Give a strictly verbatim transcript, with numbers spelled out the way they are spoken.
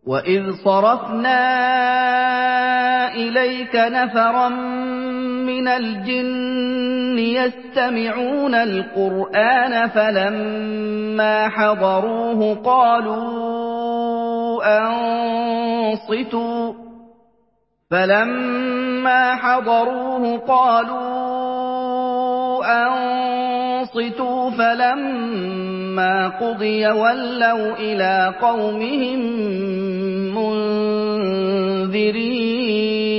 وَإِذْ صَرَفْنَا إِلَيْكَ نَفَرًا مِّنَ الْجِنِّ يَسْتَمِعُونَ الْقُرْآنَ فَلَمَّا حَضَرُوهُ قَالُوا أَنصِتُوا فَلَمَّا حَضَرُوهُ قَالُوا أَنصِتُوا فَلَمَّا قُضِيَ وَلَّوْا إِلَىٰ قَوْمِهِم مُّنذِرِينَ